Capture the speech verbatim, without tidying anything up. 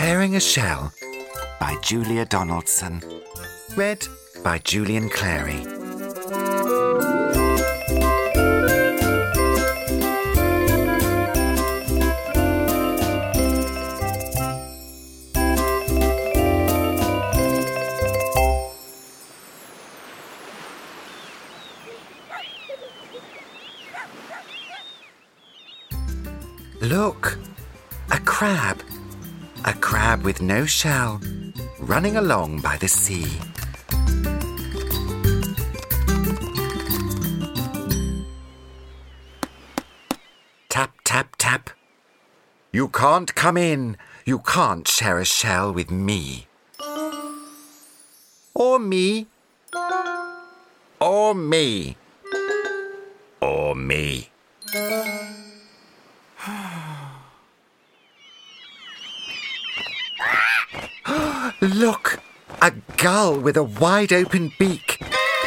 Sharing a Shell by Julia Donaldson. Read by Julian Clary. Look! A crab! A crab with no shell, running along by the sea. Tap, tap, tap. You can't come in. You can't share a shell with me. Or me. Or me. Or me. Look! A gull with a wide-open beak.